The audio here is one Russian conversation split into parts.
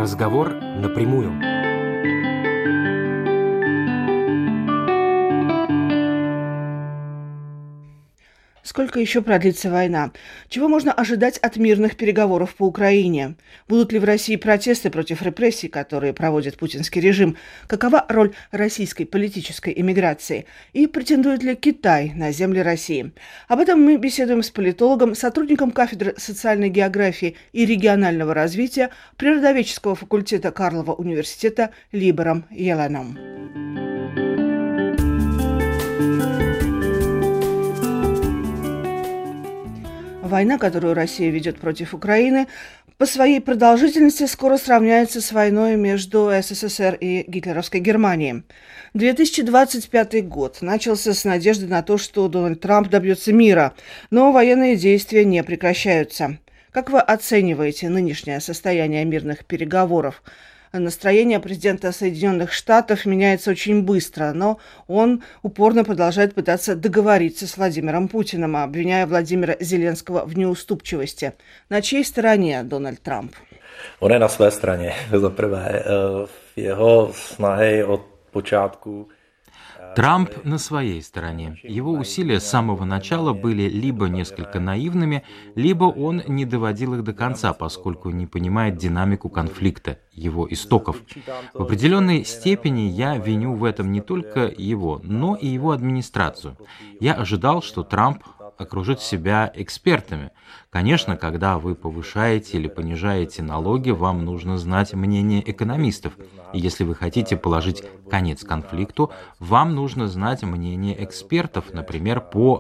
Разговор напрямую. Сколько еще продлится война? Чего можно ожидать от мирных переговоров по Украине? Будут ли в России протесты против репрессий, которые проводит путинский режим? Какова роль российской политической эмиграции? И претендует ли Китай на земли России? Об этом мы беседуем с политологом, сотрудником кафедры социальной географии и регионального развития Природоведческого факультета Карлова университета Либором Еленом. Война, которую Россия ведет против Украины, по своей продолжительности скоро сравняется с войной между СССР и гитлеровской Германией. 2025 год начался с надежды на то, что Дональд Трамп добьется мира, но военные действия не прекращаются. Как вы оцениваете нынешнее состояние мирных переговоров? Настроение президента Соединенных Штатов меняется очень быстро, но он упорно продолжает пытаться договориться с Владимиром Путиным, обвиняя Владимира Зеленского в неуступчивости. На чьей стороне Дональд Трамп? On je na své straně, za prvé. V jeho snahy od počátku. Трамп на своей стороне. Его усилия с самого начала были либо несколько наивными, либо он не доводил их до конца, поскольку не понимает динамику конфликта, его истоков. В определенной степени я виню в этом не только его, но и его администрацию. Я ожидал, что Трамп окружит себя экспертами. Конечно, когда вы повышаете или понижаете налоги, вам нужно знать мнение экономистов. И если вы хотите положить конец конфликту, вам нужно знать мнение экспертов, например, по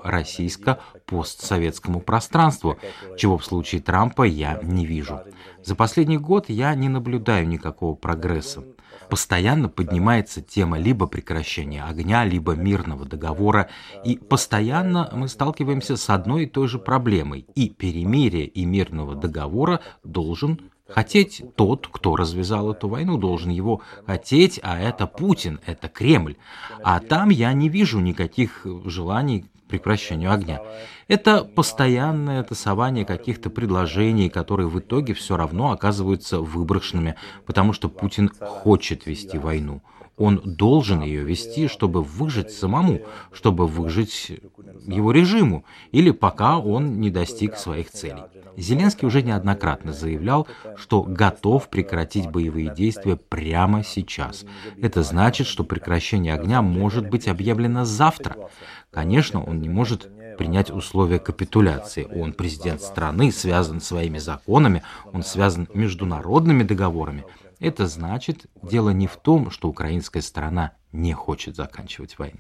российско-постсоветскому пространству, чего в случае Трампа я не вижу. За последний год я не наблюдаю никакого прогресса. Постоянно поднимается тема либо прекращения огня, либо мирного договора, и постоянно мы сталкиваемся с одной и той же проблемой. И перемирия, и мирного договора должен хотеть тот, кто развязал эту войну, должен его хотеть, а это Путин, это Кремль. А там я не вижу никаких желаний к прекращению огня. Это постоянное тасование каких-то предложений, которые в итоге все равно оказываются выброшенными, потому что Путин хочет вести войну. Он должен ее вести, чтобы выжить самому, чтобы выжить его режиму, или пока он не достиг своих целей. Зеленский уже неоднократно заявлял, что готов прекратить боевые действия прямо сейчас. Это значит, что прекращение огня может быть объявлено завтра. Конечно, он не может принять условия капитуляции. Он президент страны, связан своими законами, он связан международными договорами. Это значит, дело не в том, что украинская сторона не хочет заканчивать войну.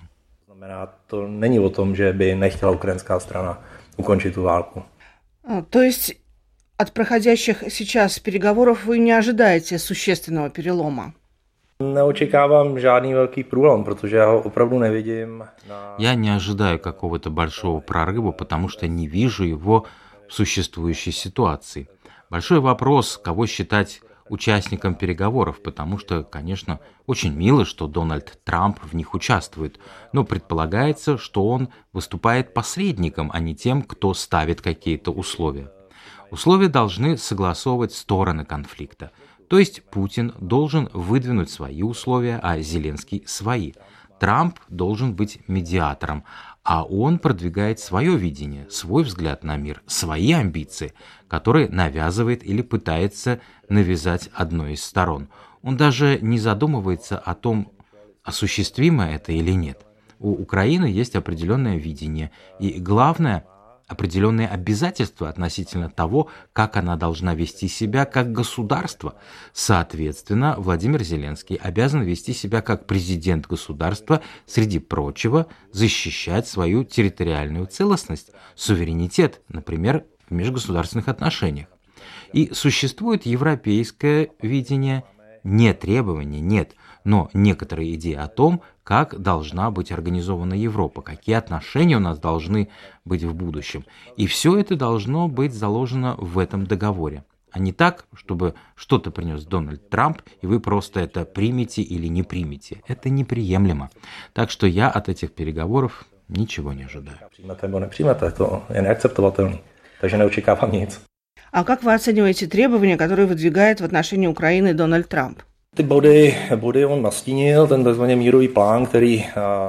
To není o tom, že by nechtěla ukrajinská strana ukončit tu válku. То есть от проходящих сейчас переговоров вы не ожидаете существенного перелома? Neočekávám žádný velký průlom, protože já ho opravdu nevidím. Я не ожидаю какого-то большого прорыва, потому что не вижу его в существующей ситуации. Большой вопрос, кого считать участником переговоров, потому что, конечно, очень мило, что Дональд Трамп в них участвует, но предполагается, что он выступает посредником, а не тем, кто ставит какие-то условия. Условия должны согласовывать стороны конфликта. То есть Путин должен выдвинуть свои условия, а Зеленский – свои. Трамп должен быть медиатором, а он продвигает свое видение, свой взгляд на мир, свои амбиции, которые навязывает или пытается навязать одной из сторон. Он даже не задумывается о том, осуществимо это или нет. У Украины есть определенное видение, и главное – определенные обязательства относительно того, как она должна вести себя как государство. Соответственно, Владимир Зеленский обязан вести себя как президент государства, среди прочего, защищать свою территориальную целостность, суверенитет, например, в межгосударственных отношениях. И существует европейское видение, не требования, нет, но некоторые идеи о том, как должна быть организована Европа, какие отношения у нас должны быть в будущем. И все это должно быть заложено в этом договоре. А не так, чтобы что-то принес Дональд Трамп, и вы просто это примете или не примете. Это неприемлемо. Так что я от этих переговоров ничего не ожидаю. Přijmete nebo nepřijmete, to je neakceptovatelný. Takže neočekávám nic. А как вы оцениваете требования, которые выдвигает в отношении Украины Дональд Трамп? Ty body on nastínil, ten takzvaný mírový plán, který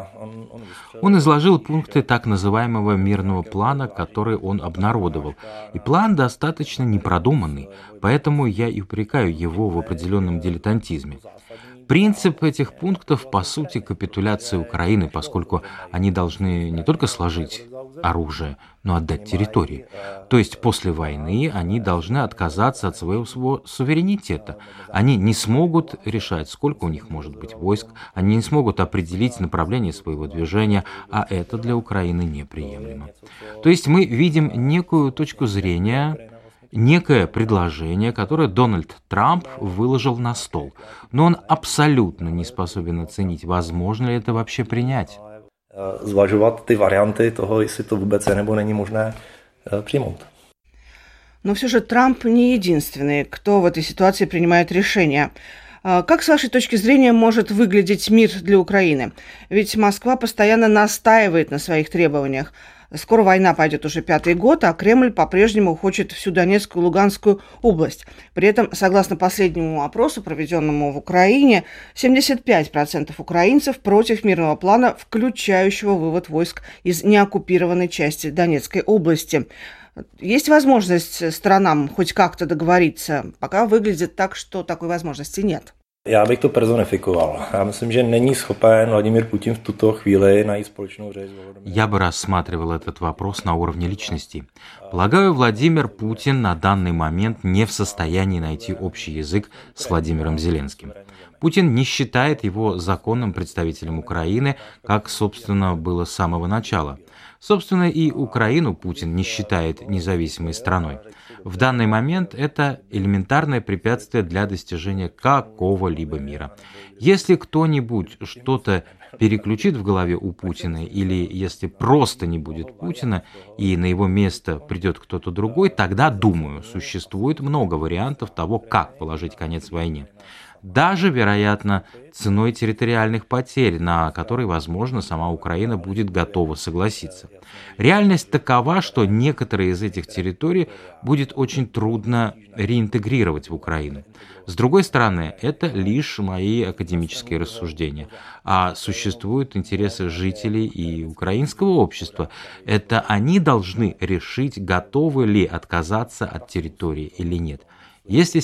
Он изложил пункты так называемого мирного плана, который он обнародовал. И план достаточно непродуманный, поэтому я и упрекаю его в определенном дилетантизме. Принцип этих пунктов, по сути, капитуляция Украины, поскольку они должны не только сложить оружие, но отдать территории. То есть после войны они должны отказаться от своего суверенитета. Они не смогут решать, сколько у них может быть войск, они не смогут определить направление своего движения, а это для Украины неприемлемо. То есть мы видим некую точку зрения, некое предложение, которое Дональд Трамп выложил на стол, но он абсолютно не способен оценить, возможно ли это вообще принять. Zvažovat ty varianty toho, jestli to vůbec je nebo není možné přijmout. Но все же Трамп не единственный, кто в этой ситуации принимает решения. Как, с вашей точки зрения, может выглядеть мир для Украины? Ведь Москва постоянно настаивает на своих требованиях. Скоро война пойдет уже 5-й год, а Кремль по-прежнему хочет всю Донецкую и Луганскую область. При этом, согласно последнему опросу, проведенному в Украине, 75% украинцев против мирного плана, включающего вывод войск из неоккупированной части Донецкой области. Есть возможность сторонам хоть как-то договориться? Пока выглядит так, что такой возможности нет. Já bych to personifikoval. Já myslím, že není schopen Vladimír Putin v tuto chvíli najít společnou řeč. Я бы рассматривал этот вопрос на уровне личности. Полагаю, Владимир Путин на данный момент не в состоянии найти общий язык с Владимиром Зеленским. Путин не считает его законным представителем Украины, как, собственно, было с самого начала. Собственно, и Украину Путин не считает независимой страной. В данный момент это элементарное препятствие для достижения какого-либо мира. Если кто-нибудь что-то переключит в голове у Путина, или если просто не будет Путина, и на его место придет кто-то другой, тогда, думаю, существует много вариантов того, как положить конец войне. Даже, вероятно, ценой территориальных потерь, на которые, возможно, сама Украина будет готова согласиться. Реальность такова, что некоторые из этих территорий будет очень трудно реинтегрировать в Украину. С другой стороны, это лишь мои академические рассуждения, а существуют интересы жителей и украинского общества. Это они должны решить, готовы ли отказаться от территории или нет. Если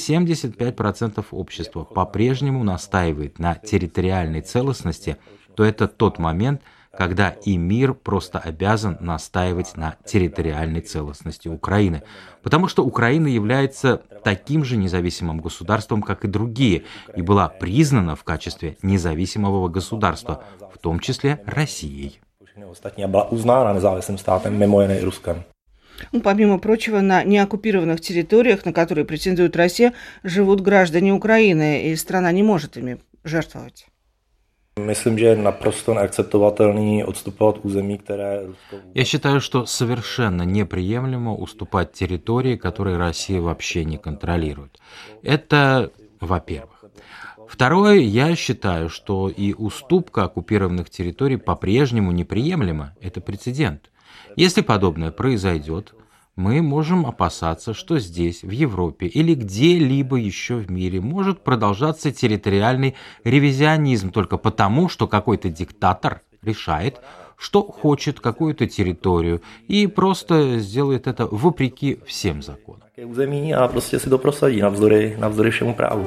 75% общества по-прежнему настаивает на территориальной целостности, то это тот момент, когда и мир просто обязан настаивать на территориальной целостности Украины. Потому что Украина является таким же независимым государством, как и другие, и была признана в качестве независимого государства, в том числе Россией. Ostatní byla uznána nezávislým státem, mimo jiné i Ruskem. Помимо прочего, на неоккупированных территориях, на которые претендует Россия, живут граждане Украины, и страна не может ими жертвовать. Myslím, že je naprosto neakceptovatelný odstupovat území, které Rusko... Я считаю, что совершенно неприемлемо уступать территории, которые Россия вообще не контролирует. Это, во-первых. Второе, я считаю, что и уступка оккупированных территорий по-прежнему неприемлема. Это прецедент. Если подобное произойдет, мы можем опасаться, что здесь, в Европе или где-либо еще в мире может продолжаться территориальный ревизионизм только потому, что какой-то диктатор решает, что хочет какую-то территорию и просто сделает это вопреки всем законам. Území a prostě si to prosadí navzdory všemu právu.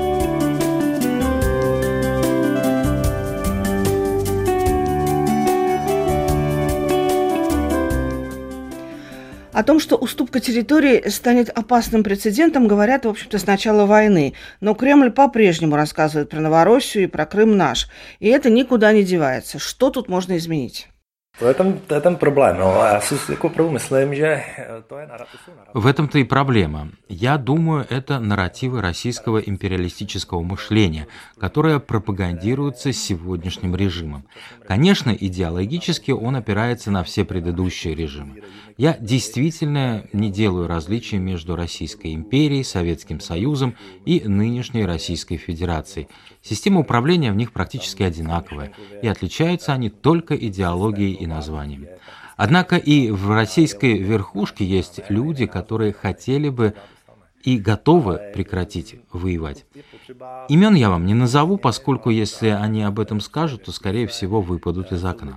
О том, что уступка территории станет опасным прецедентом, говорят, в общем-то, с начала войны. Но Кремль по-прежнему рассказывает про Новороссию и про Крым наш. И это никуда не девается. Что тут можно изменить? To je ten problém. No. Já si jako prvou myslím, že to je narrativ. В этом-то и проблема. Я думаю, это нарративы российского империалистического мышления, которое пропагандируется сегодняшним режимом. Конечно, идеологически он опирается на все предыдущие режимы. Я действительно не делаю различия между Российской империей, Советским Союзом и нынешней Российской Федерацией. Система управления в них практически одинаковая, и отличаются они только идеологией и названием. Однако и в российской верхушке есть люди, которые хотели бы и готовы прекратить воевать. Имен я вам не назову, поскольку если они об этом скажут, то, скорее всего, выпадут из окна.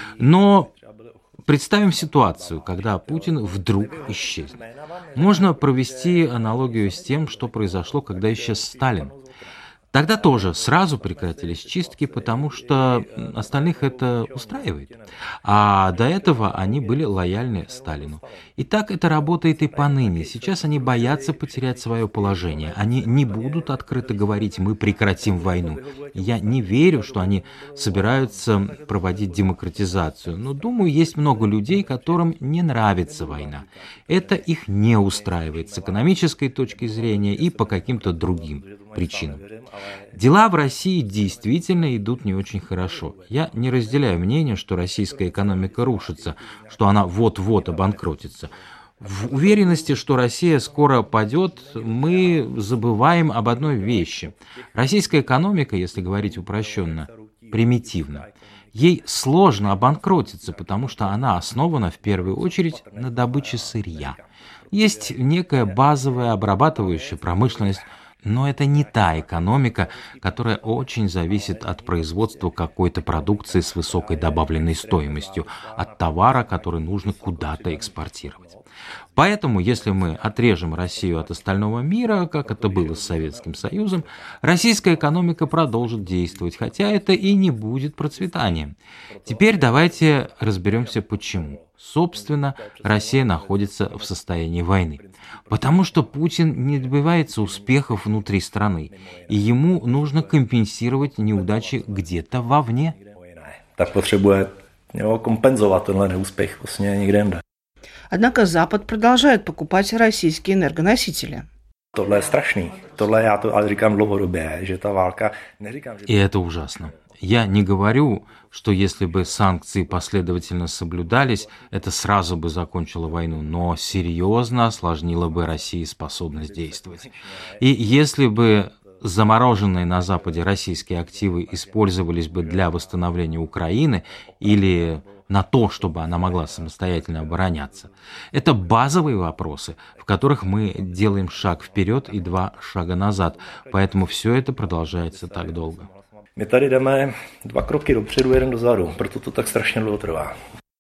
Но представим ситуацию, когда Путин вдруг исчезнет. Можно провести аналогию с тем, что произошло, когда исчез Сталин. Тогда тоже сразу прекратились чистки, потому что остальных это устраивает. А до этого они были лояльны Сталину. И так это работает и поныне. Сейчас они боятся потерять свое положение. Они не будут открыто говорить «мы прекратим войну». Я не верю, что они собираются проводить демократизацию. Но, думаю, есть много людей, которым не нравится война. Это их не устраивает с экономической точки зрения и по каким-то другим причинам. Дела в России действительно идут не очень хорошо. Я не разделяю мнение, что российская экономика рушится, что она вот-вот обанкротится. В уверенности, что Россия скоро падет, мы забываем об одной вещи. Российская экономика, если говорить упрощенно, примитивна. Ей сложно обанкротиться, потому что она основана в первую очередь на добыче сырья. Есть некая базовая обрабатывающая промышленность, но это не та экономика, которая очень зависит от производства какой-то продукции с высокой добавленной стоимостью, от товара, который нужно куда-то экспортировать. Поэтому, если мы отрежем Россию от остального мира, как это было с Советским Союзом, российская экономика продолжит действовать, хотя это и не будет процветанием. Теперь давайте разберемся, почему. Собственно, Россия находится в состоянии войны. Потому что Путин не добивается успехов внутри страны, и ему нужно компенсировать неудачи где-то вовне. Так potřebuje kompenzovat tenhle neúspěch vlastně někde jinde. Однако Запад продолжает покупать российские энергоносители. Tohle je strašný. Tohle já to ale říkám dlouhodobě, že ta válka, neříkám, že... И это ужасно. Я не говорю, что если бы санкции последовательно соблюдались, это сразу бы закончило войну, но серьезно осложнило бы России способность действовать. И если бы замороженные на Западе российские активы использовались бы для восстановления Украины или на то, чтобы она могла самостоятельно обороняться. Это базовые вопросы, в которых мы делаем шаг вперед и 2 шага назад, поэтому все это продолжается так долго. My tady jdeme 2 kroky dopředu, 1 dozadu, proto to tak strašně dlouho trvá.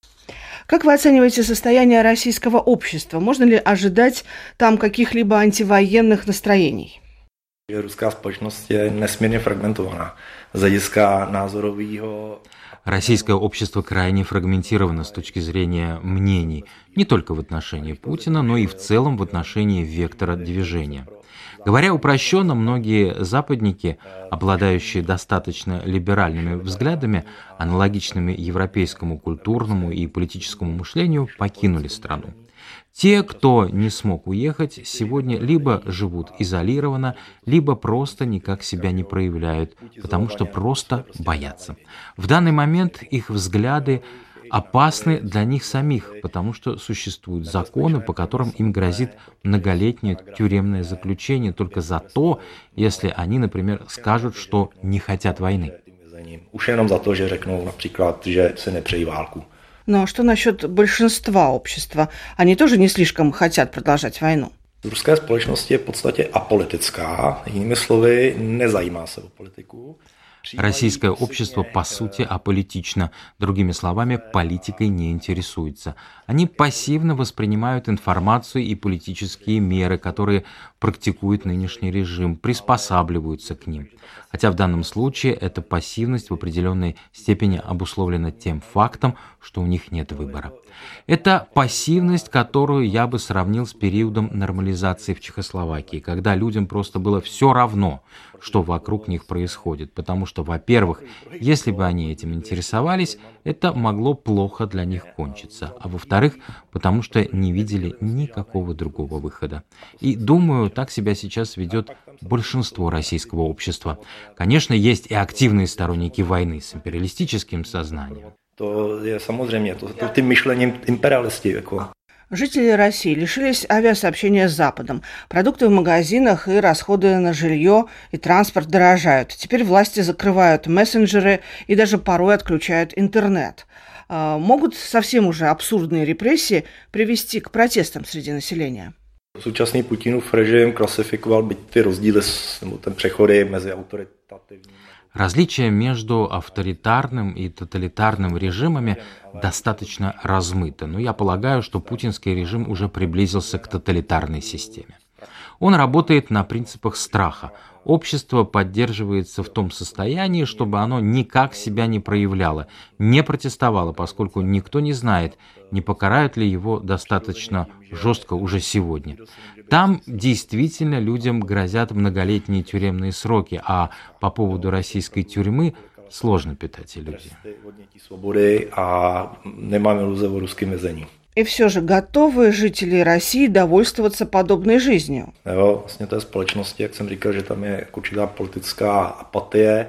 Как вы оцениваете состояние российского общества? Можно ли ожидать там каких-либо антивоенных настроений? Ruská společnost je nesmírně fragmentovaná z hlediska názorového. Российское общество крайне фрагментировано с точки зрения мнений, не только в отношении Путина, но и в целом в отношении вектора движения. Говоря упрощенно, многие западники, обладающие достаточно либеральными взглядами, аналогичными европейскому культурному и политическому мышлению, покинули страну. Те, кто не смог уехать, сегодня либо живут изолированно, либо просто никак себя не проявляют, потому что просто боятся. В данный момент их взгляды опасны для них самих, потому что существуют законы, по которым им грозит многолетнее тюремное заключение только за то, если они, например, скажут, что не хотят войны. Už jenom za to, že řeknou například, že se nepřejí válku. Но что насчет большинства общества? Они тоже не слишком хотят продолжать войну. Ruská společnost je v podstatě apolitická, jinými slovy, nezajímá se o politiku. Российское общество, по сути, аполитично. Другими словами, политикой не интересуется. Они пассивно воспринимают информацию и политические меры, которые практикует нынешний режим, приспосабливаются к ним. Хотя в данном случае эта пассивность в определенной степени обусловлена тем фактом, что у них нет выбора. Это пассивность, которую я бы сравнил с периодом нормализации в Чехословакии, когда людям просто было все равно, что вокруг них происходит, потому что, во-первых, если бы они этим интересовались, это могло плохо для них кончиться, а во-вторых, потому что не видели никакого другого выхода. И, думаю, так себя сейчас ведет большинство российского общества. Конечно, есть и активные сторонники войны с империалистическим сознанием. To je samozřejmě, to tím myšlením imperialisti. Jako. Жители России лишились авиасообщения с Западом. Продукты в магазинах и расходы на жилье и транспорт дорожают. Теперь власти закрывают мессенджеры и даже порой отключают интернет. могут совсем уже абсурдные репрессии привести к протестам среди населения? Současný Putinův režim klasifikoval byť ty rozdíly nebo ten přechody mezi autoritativním. Различия между авторитарным и тоталитарным режимами достаточно размыты, но я полагаю, что путинский режим уже приблизился к тоталитарной системе. Он работает на принципах страха. Общество поддерживается в том состоянии, чтобы оно никак себя не проявляло, не протестовало, поскольку никто не знает, не покарают ли его достаточно жестко уже сегодня. Там действительно людям грозят многолетние тюремные сроки, а по поводу российской тюрьмы сложно питать иллюзии. И все же готовы жители России довольствоваться подобной жизнью? Jo, vlastně té společnosti, jak jsem říkal, že tam je určitá politická apatie,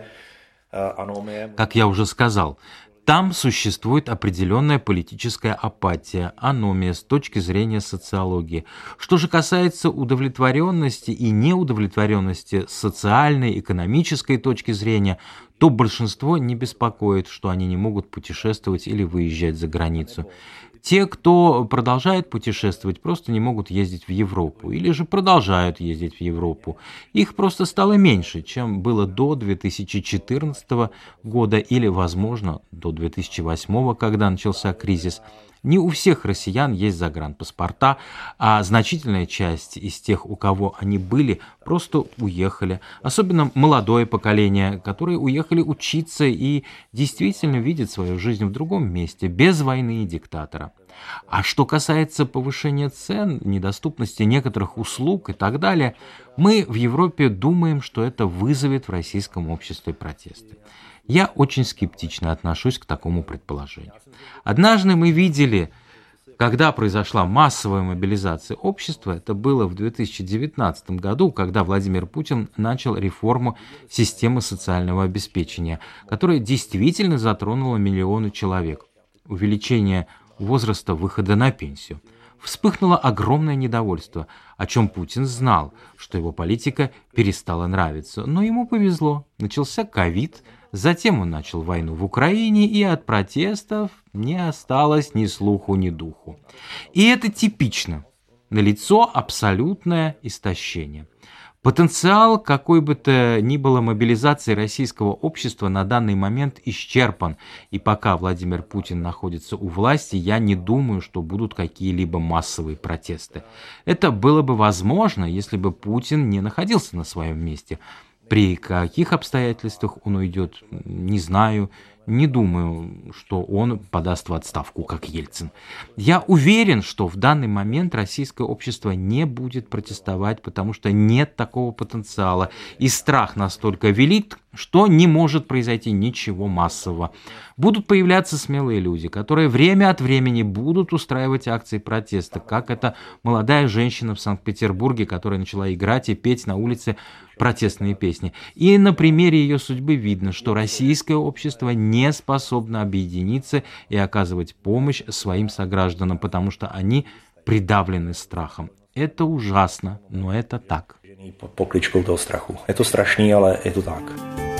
anomie. Как я уже сказал, там существует определенная политическая апатия, аномия с точки зрения социологии. Что же касается удовлетворенности и неудовлетворенности с социальной, экономической точки зрения, то большинство не беспокоит, что они не могут путешествовать или выезжать за границу. Те, кто продолжает путешествовать, просто не могут ездить в Европу или же продолжают ездить в Европу. Их просто стало меньше, чем было до 2014 года или, возможно, до 2008, когда начался кризис. Не у всех россиян есть загранпаспорта, а значительная часть из тех, у кого они были, просто уехали. Особенно молодое поколение, которые уехали учиться и действительно видят свою жизнь в другом месте, без войны и диктатора. А что касается повышения цен, недоступности некоторых услуг и так далее, мы в Европе думаем, что это вызовет в российском обществе протесты. Я очень скептично отношусь к такому предположению. Однажды мы видели, когда произошла массовая мобилизация общества, это было в 2019 году, когда Владимир Путин начал реформу системы социального обеспечения, которая действительно затронула миллионы человек. Увеличение возраста выхода на пенсию. Вспыхнуло огромное недовольство, о чем Путин знал, что его политика перестала нравиться. Но ему повезло. Начался ковид, затем он начал войну в Украине, и от протестов не осталось ни слуху, ни духу. И это типично. Налицо абсолютное истощение. Потенциал какой бы то ни было мобилизации российского общества на данный момент исчерпан, и пока Владимир Путин находится у власти, я не думаю, что будут какие-либо массовые протесты. Это было бы возможно, если бы Путин не находился на своем месте. При каких обстоятельствах он уйдет, не знаю. Не думаю, что он подаст в отставку, как Ельцин. Я уверен, что в данный момент российское общество не будет протестовать, потому что нет такого потенциала. И страх настолько велик, что не может произойти ничего массового. Будут появляться смелые люди, которые время от времени будут устраивать акции протеста, как эта молодая женщина в Санкт-Петербурге, которая начала играть и петь на улице протестные песни. И на примере ее судьбы видно, что российское общество не способно объединиться и оказывать помощь своим согражданам, потому что они придавлены страхом. Это ужасно, но это так. Pokličkou toho strachu. Je to strašný, ale je to tak.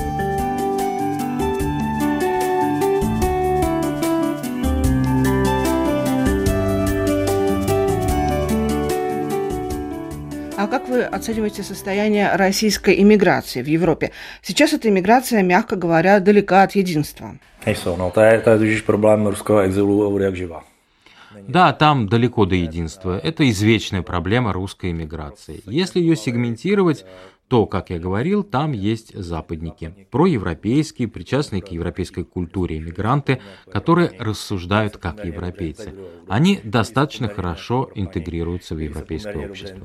А как вы оцениваете состояние российской иммиграции в Европе? Сейчас эта иммиграция, мягко говоря, далека от единства. To je totiž problém ruského exilu od jak živa. Да, там далеко до единства. Это извечная проблема русской эмиграции. Если ее сегментировать, то, как я говорил, там есть западники, проевропейские, причастные к европейской культуре иммигранты, которые рассуждают как европейцы. Они достаточно хорошо интегрируются в европейское общество.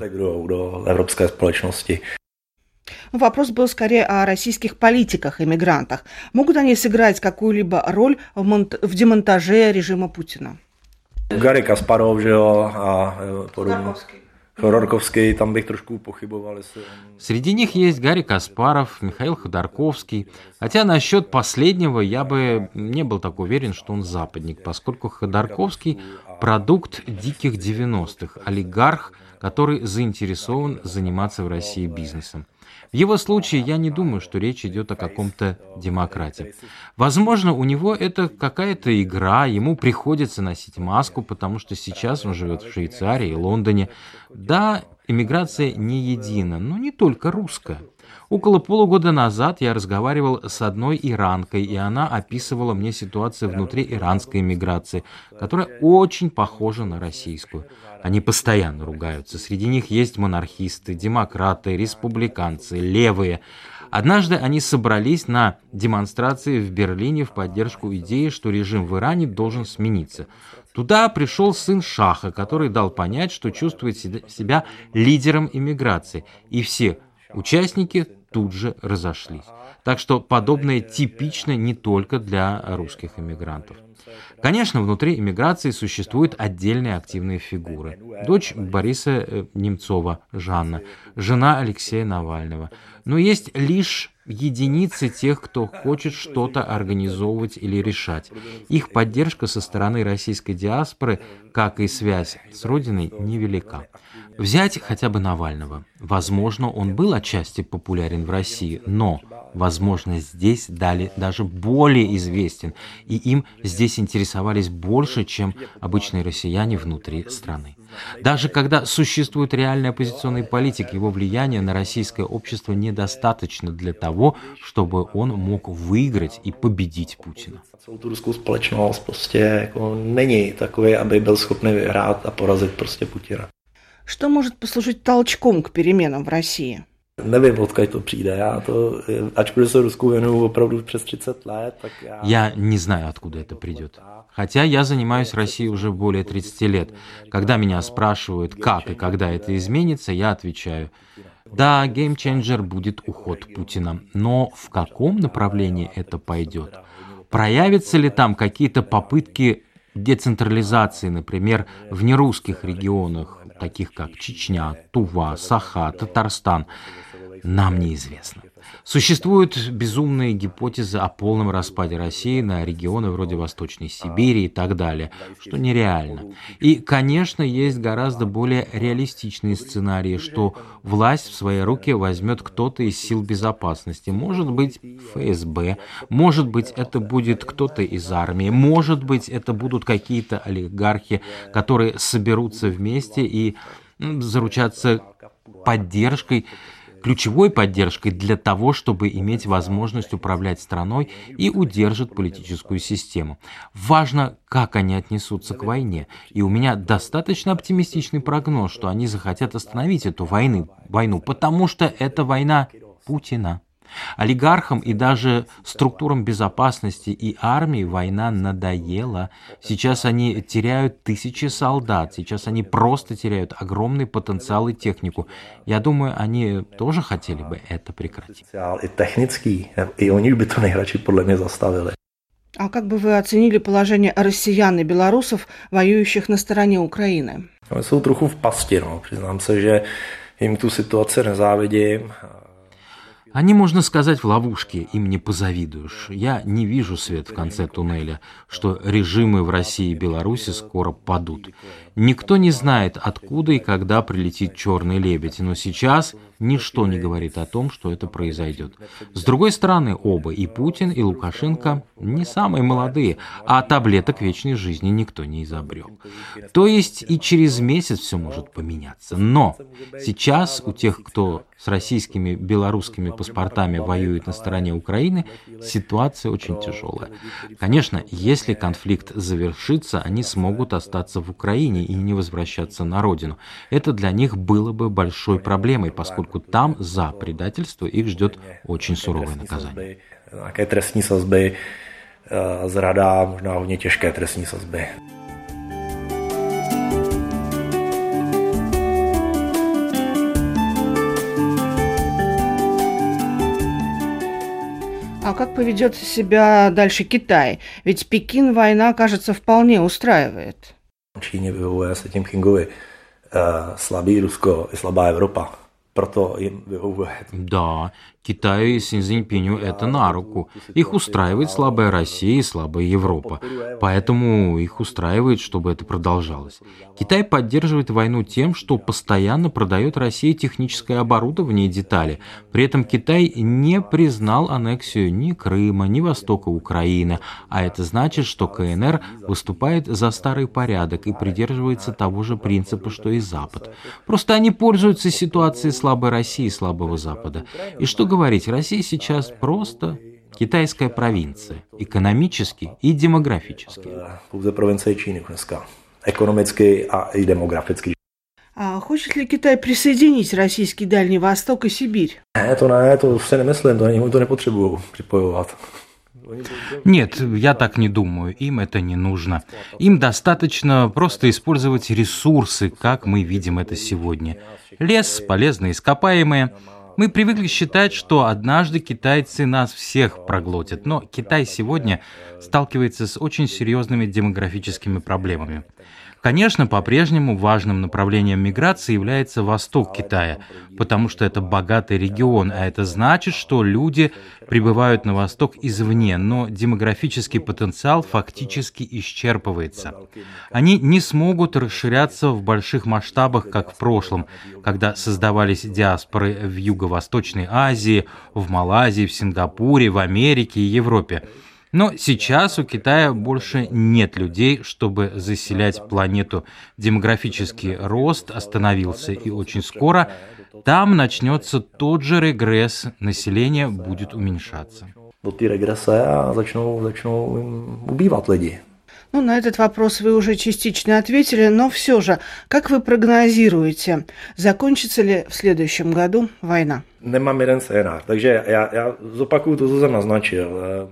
Вопрос был скорее о российских политиках-иммигрантах. Могут они сыграть какую-либо роль в демонтаже режима Путина? Гарри Каспаров, že jo, a podobně. Ходорковский, там bych trošku pochyboval, если он... Среди них есть Гарри Каспаров, Михаил Ходорковский. Хотя насчет последнего я бы не был так уверен, что он западник, поскольку Ходорковский – продукт диких 90-х, олигарх, который заинтересован заниматься в России бизнесом. В его случае я не думаю, что речь идет о каком-то демократе. Возможно, у него это какая-то игра, ему приходится носить маску, потому что сейчас он живет в Швейцарии и Лондоне. Да, иммиграция не едина, но не только русская. Около полугода назад я разговаривал с одной иранкой, и она описывала мне ситуацию внутри иранской иммиграции, которая очень похожа на российскую. Они постоянно ругаются. Среди них есть монархисты, демократы, республиканцы, левые. Однажды они собрались на демонстрации в Берлине в поддержку идеи, что режим в Иране должен смениться. Туда пришел сын шаха, который дал понять, что чувствует себя лидером иммиграции. И все участники тут же разошлись. Так что подобное типично не только для русских иммигрантов. Конечно, внутри иммиграции существуют отдельные активные фигуры. Дочь Бориса Немцова, Жанна, жена Алексея Навального. Но есть лишь единицы тех, кто хочет что-то организовывать или решать. Их поддержка со стороны российской диаспоры, как и связь с родиной, невелика. Взять хотя бы Навального. Возможно, он был отчасти популярен в России, но, возможно, здесь даже более известен, и им здесь интересовались больше, чем обычные россияне внутри страны. Даже когда существует реальный оппозиционный политик, его влияние на российское общество недостаточно для того, чтобы он мог выиграть и победить Путина. Celou tu ruskou společnost prostě jako není takový, aby byl schopný vyhrát a porazit prostě Putina. Что может послужить толчком к переменам в России? Nevím, odkud to přijde. Já to, ačkoliv se Rusku věnuju opravdu přes 30 лет, так Я не знаю, откуда это придет. Хотя я занимаюсь Россией уже более 30 лет. Когда меня спрашивают, как и когда это изменится, я отвечаю: да, геймченджер будет уход Путина. Но в каком направлении это пойдет? Проявятся ли там какие-то попытки децентрализации, например, в нерусских регионах, таких как Чечня, Тува, Саха, Татарстан, нам неизвестно. Существуют безумные гипотезы о полном распаде России на регионы вроде Восточной Сибири и так далее, что нереально. И, конечно, есть гораздо более реалистичные сценарии, что власть в свои руки возьмет кто-то из сил безопасности. Может быть, ФСБ, может быть, это будет кто-то из армии, может быть, это будут какие-то олигархи, которые соберутся вместе и заручатся поддержкой, ключевой поддержкой для того, чтобы иметь возможность управлять страной и удержать политическую систему. Важно, как они отнесутся к войне. И у меня достаточно оптимистичный прогноз, что они захотят остановить эту войну, потому что это война Путина. Олигархам и даже структурам безопасности и армии война надоела. Сейчас они теряют тысячи солдат, сейчас они просто теряют огромный потенциал и технику. Я думаю, они тоже хотели бы это прекратить. И техnický, и oni by to nejradši podle mě zastavili. А как бы вы оценили положение россиян и белорусов, воюющих на стороне Украины? Oni jsou trochu v pasti, přiznám se, že jim tu situaci nezávidím. Они, можно сказать, в ловушке, им не позавидуешь. Я не вижу свет в конце туннеля, что режимы в России и Беларуси скоро падут. Никто не знает, откуда и когда прилетит черный лебедь, но сейчас ничто не говорит о том, что это произойдет. С другой стороны, оба, и Путин, и Лукашенко, не самые молодые, а таблеток вечной жизни никто не изобрел. То есть и через месяц все может поменяться. Но сейчас у тех, кто с российскими, белорусскими паспортами воюет на стороне Украины, ситуация очень тяжелая. Конечно, если конфликт завершится, они смогут остаться в Украине и не возвращаться на родину. Это для них было бы большой проблемой, поскольку там за предательство их ждет очень суровое наказание. Nějaké trestní sazby, zrada, možná hodně těžké trestní sazby. А как поведет себя дальше Китай? Ведь Пекин война, кажется, вполне устраивает. Číně vyhovuje se tím Kingovi slabý Rusko i slabá Evropa. Proto jim vyhovuje. Да, Китаю и Си Цзиньпиню это на руку. Их устраивает слабая Россия и слабая Европа. Поэтому их устраивает, чтобы это продолжалось. Китай поддерживает войну тем, что постоянно продает России техническое оборудование и детали. При этом Китай не признал аннексию ни Крыма, ни востока Украины. А это значит, что КНР выступает за старый порядок и придерживается того же принципа, что и Запад. Просто они пользуются ситуацией слабой России и слабого Запада. И что говорить, Россия сейчас просто китайская провинция, экономически и демографически. Pouze provincie Číny dneska, ekonomicky a i demograficky. А хочет ли Китай присоединить российский Дальний Восток и Сибирь? To si nemyslím, to to nepotřebují připojovat. Нет, я так не думаю, им это не нужно. Им достаточно просто использовать ресурсы, как мы видим это сегодня. Лес, полезные ископаемые. Мы привыкли считать, что однажды китайцы нас всех проглотят, но Китай сегодня сталкивается с очень серьезными демографическими проблемами. Конечно, по-прежнему важным направлением миграции является восток Китая, потому что это богатый регион, а это значит, что люди прибывают на восток извне, но демографический потенциал фактически исчерпывается. Они не смогут расширяться в больших масштабах, как в прошлом, когда создавались диаспоры в Юго-Восточной Азии, в Малайзии, в Сингапуре, в Америке и Европе. Но сейчас у Китая больше нет людей, чтобы заселять планету. Демографический рост остановился, и очень скоро там начнется тот же регресс, население будет уменьшаться. Začnou ubývat lidi. Ну, на этот вопрос вы уже частично ответили, но все же, как вы прогнозируете, закончится ли в следующем году война? Nemám jeden scénář, takže já zopakuju to, co jsem naznačil.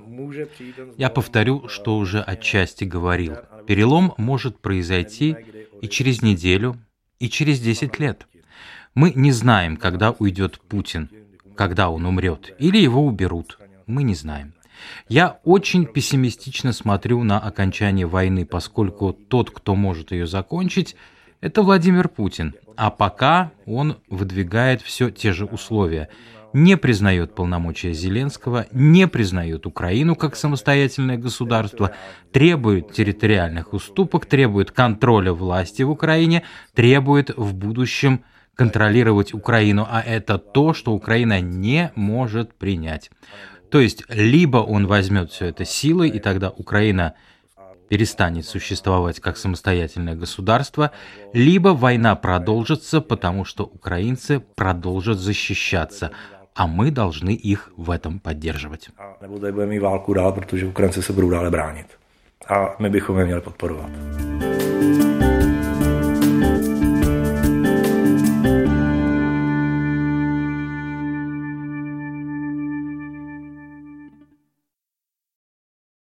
Я повторю, что уже отчасти говорил. Перелом может произойти и через неделю, и через 10 лет. Мы не знаем, когда уйдет Путин, когда он умрет, или его уберут. Мы не знаем. Я очень пессимистично смотрю на окончание войны, поскольку тот, кто может ее закончить, это Владимир Путин. А пока он выдвигает все те же условия. Не признает полномочия Зеленского, не признает Украину как самостоятельное государство, требует территориальных уступок, требует контроля власти в Украине, требует в будущем контролировать Украину. А это то, что Украина не может принять. То есть, либо он возьмет все это силой, и тогда Украина перестанет существовать как самостоятельное государство, либо война продолжится, потому что украинцы продолжат защищаться, а мы должны их в этом поддерживать. Nebo tady budeme mít válku dál, protože Ukrajinci se budou dále bránit. A my bychom je měli podporovat.